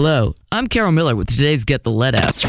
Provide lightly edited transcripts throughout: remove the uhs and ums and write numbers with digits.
Hello, I'm Carol Miller with today's Get the Lead Out.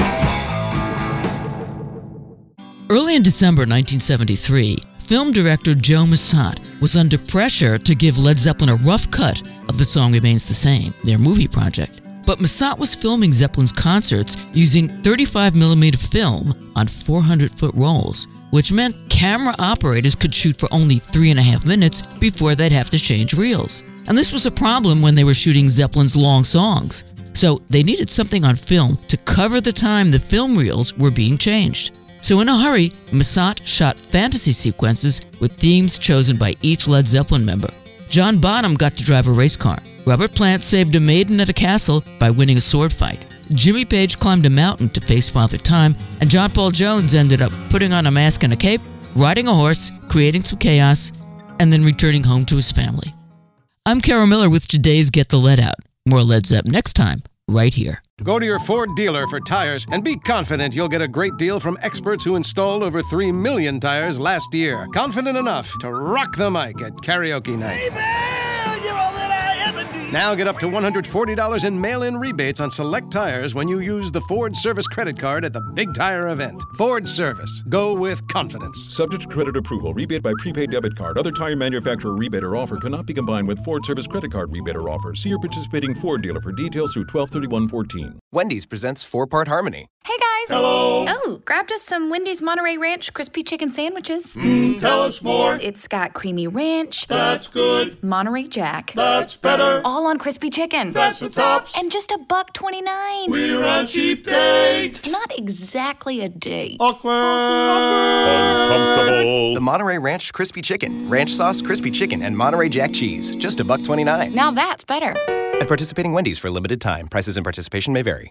Early in December 1973, film director Joe Massot was under pressure to give Led Zeppelin a rough cut of The Song Remains the Same, their movie project. But Massot was filming Zeppelin's concerts using 35mm film on 400-foot rolls, which meant camera operators could shoot for only 3.5 minutes before they'd have to change reels. And this was a problem when they were shooting Zeppelin's long songs. So they needed something on film to cover the time the film reels were being changed. So in a hurry, Massot shot fantasy sequences with themes chosen by each Led Zeppelin member. John Bonham got to drive a race car. Robert Plant saved a maiden at a castle by winning a sword fight. Jimmy Page climbed a mountain to face Father Time, and John Paul Jones ended up putting on a mask and a cape, riding a horse, creating some chaos, and then returning home to his family. I'm Carol Miller with today's Get the Lead Out. More Led Zepp next time, right here. Go to your Ford dealer for tires and be confident you'll get a great deal from experts who installed over 3 million tires last year. Confident enough to rock the mic at karaoke night. You're all that I ever need. Now get up to $140 in mail-in rebates on select tires when you use the Ford Service credit card at the Big Tire event. Ford Service. Go with confidence. Subject to credit approval. Rebate by prepaid debit card. Other tire manufacturer rebate or offer cannot be combined with Ford Service credit card rebate or offer. See your participating Ford dealer for details through 12/31/14. Wendy's presents 4-Part Harmony. Hey guys! Hello. Oh, grabbed us some Wendy's Monterey Ranch crispy chicken sandwiches. Tell us more. It's got creamy ranch, That's good. Monterey Jack, That's better. all on crispy chicken. That's the tops. And just $1.29. We're on cheap dates. It's not exactly a date. Awkward. Uncomfortable. The Monterey Ranch Crispy Chicken. Ranch sauce, crispy chicken, and Monterey Jack cheese. Just $1.29. Now that's better. At participating Wendy's for a limited time. Prices and participation may vary.